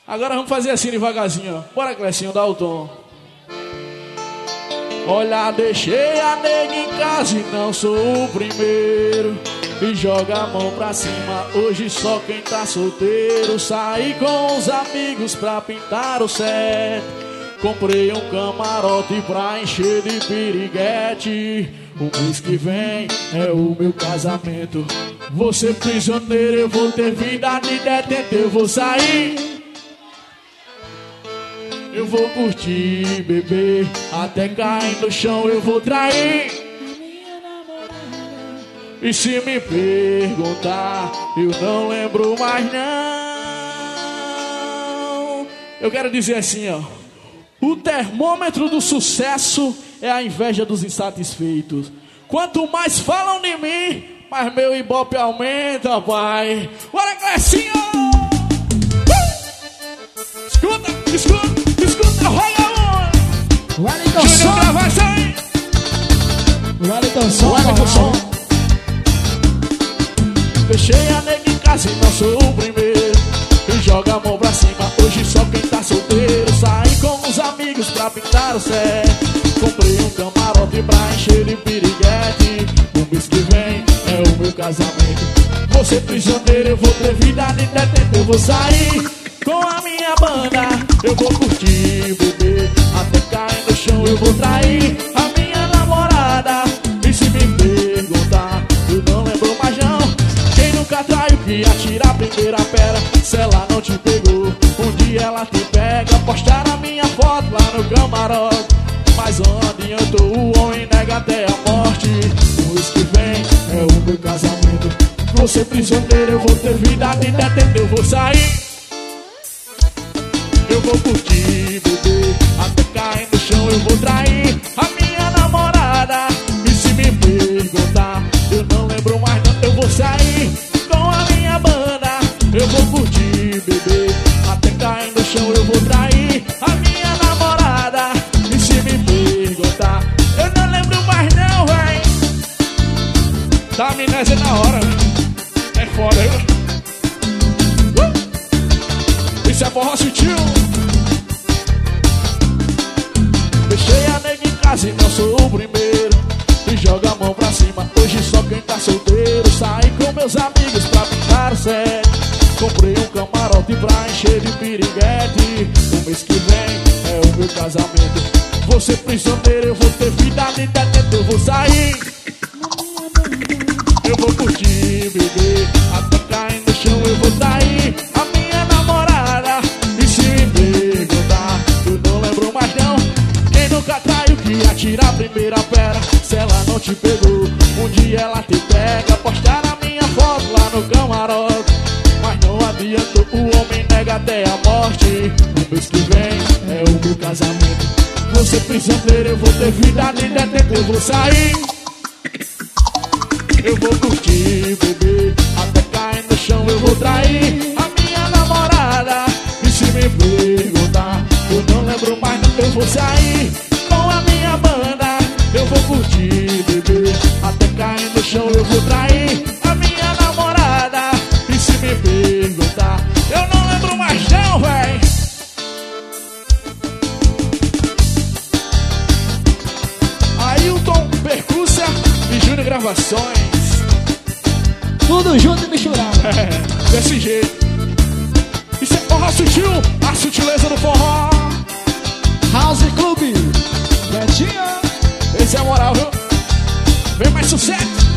Agora vamos fazer assim devagarzinho, ó. Bora, Clecinho, dá o tom. Olha, deixei a nega em casa e não sou o primeiro. E joga a mão pra cima, hoje só quem tá solteiro. Saí com os amigos pra pintar o set. Comprei um camarote pra encher de piriguete. O mês que vem é o meu casamento. Vou ser prisioneiro, eu vou ter vida de detento. Eu vou sair, eu vou curtir, beber, até cair no chão eu vou trair. E se me perguntar, eu não lembro mais não. Eu quero dizer assim, ó. O termômetro do sucesso é a inveja dos insatisfeitos. Quanto mais falam de mim, mais meu ibope aumenta, pai. Bora, Clecinho! Escuta, escuta, escuta, rola! Wellington Júnior Som! Gravação! Wellington Som! Wellington Som! Deixei a nega em casa e não sou o primeiro. E joga a mão pra cima, hoje só quem tá solteiro. Saí com os amigos pra pintar o set. Comprei um camarote pra encher de piriguete. O mês que vem é o meu casamento. Vou ser prisioneiro, eu vou ter vida de detento. Eu vou sair com a minha banda, eu vou curtir, beber, até cair no chão eu vou trair a minha namorada. E se me perguntar, eu não lembro mais não. Quem nunca traiu que atira a primeira pedra? Se ela não te pegou, um dia ela te pega. Postar a minha foto lá no camarote. Mas não adiantou, o homem nega até a morte. O mês que vem é o meu casamento. Vou ser prisioneiro, eu vou ter vida de detento. Eu vou sair, eu vou curtir, beber, até cair no chão eu vou trair a minha namorada. E se me perguntar, eu não lembro mais não. Eu vou sair com a minha banda, eu vou curtir, beber, até cair no chão eu vou trair a minha namorada. E se me perguntar, eu não lembro mais não, véi. Tá amnésia na hora, véi. É foda, viu? Isso é forró sutil. Deixei a nega em casa e não sou o primeiro. E joga a mão pra cima, hoje só quem tá solteiro. Saí com meus amigos pra pintar o set. Comprei um camarote pra encher de piriguete. O mês que vem é o meu casamento. Vou ser prisioneiro, eu vou ter vida de detento. Eu vou sair, eu vou curtir, beber, até cair no chão eu vou trair a minha namorada. E se me perguntar, eu não lembro mais não. Quem nunca traiu que atira a primeira pedra? Se ela não te pegou, um dia ela te pega. Postar a minha foto lá no camarote. Mas não adiantou, o homem nega até a morte. O mês que vem é o meu casamento. Vou ser prisioneiro, eu vou ter vida de detento. Eu vou sair, eu vou curtir, beber, até cair no chão eu vou trair a minha namorada. E se me perguntar, eu não lembro mais não. Eu vou sair com a minha banda, eu vou curtir, beber, até cair no chão eu vou trair a minha namorada. E se me perguntar, eu não lembro mais não, véi. Ailton Percussa e Júnior Gravações. Tudo junto e misturado. É, desse jeito. Isso é forró sutil, a sutileza do forró. House Club. Betinha. Esse é a moral, viu? Vem mais sucesso.